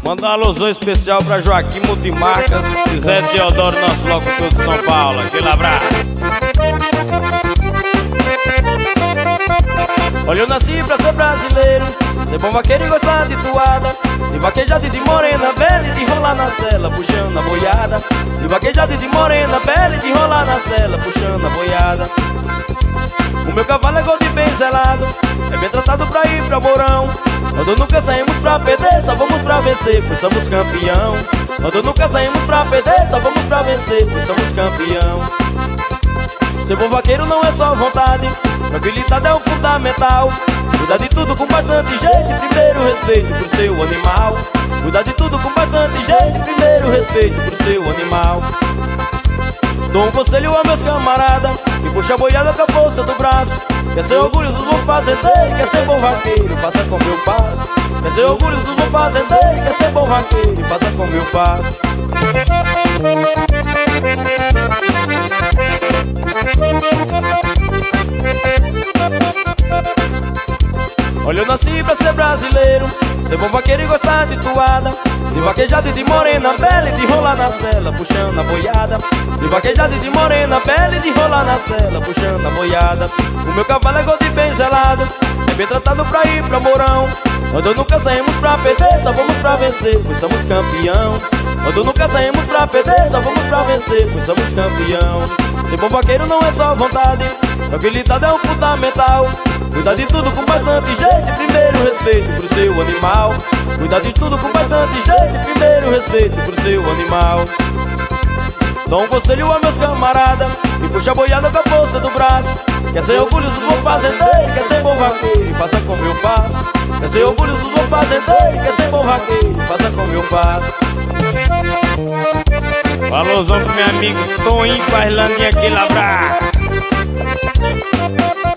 Manda um alusão especial pra Joaquim Multimarcas e Zé Teodoro, nosso locutor de São Paulo. Aquele abraço. Olha, eu nasci pra ser brasileiro, ser bom vaqueiro e gostar de toada, de vaquejada e de morena velha e de rolar na cela, puxando a boiada. De vaquejada e de morena velha e de rolar na cela, puxando a boiada. O meu cavalo é gol de bem zelado, é bem tratado pra ir pra Mourão. Quando nunca saímos pra perder, só vamos pra vencer, pois somos campeão. Quando nunca saímos pra perder, só vamos pra vencer, pois somos campeão. Ser bom vaqueiro não é só vontade, tranquilidade é o fundamental. Cuidar de tudo com bastante jeito, primeiro respeito pro seu animal. Cuidar de tudo com bastante jeito, primeiro respeito pro seu animal. Dou um conselho a meus camaradas, que puxa a boiada com a força do braço. Quer ser orgulho dos bons fazendeiros, quer ser bom vaqueiro, faça como eu faço. Quer ser orgulho dos bons fazendeiros, quer ser bom vaqueiro, faça como eu faço. Olha, eu nasci pra ser brasileiro, ser bom vaqueiro e gostar de toada, de vaquejada e de morena velha e de rolar na cela, puxando a boiada. De vaquejada e de morena velha e de rolar na cela, puxando a boiada. O meu cavalo é gol de bem zelado, é bem tratado pra ir pra Mourão. Quando nunca saímos pra perder, só vamos pra vencer, pois somos campeão. Quando nunca saímos pra perder, só vamos pra vencer, pois somos campeão. Ser bom vaqueiro não é só vontade, tranquilidade é o fundamental. Cuidar de tudo com bastante jeito, primeiro respeito pro seu animal. Cuidar de tudo com bastante jeito, primeiro respeito pro seu animal. Dou um conselho a meus camaradas, que puxa a boiada com a força do braço. Quer ser orgulho do bom fazendeiro, quer ser bom vaqueiro, faça como eu faço. Quer ser orgulho do bom fazendeiro, quer ser bom vaqueiro, faça como eu faço. Valorzão pro meu amigo Toninho Parlandinha, aquele abraço.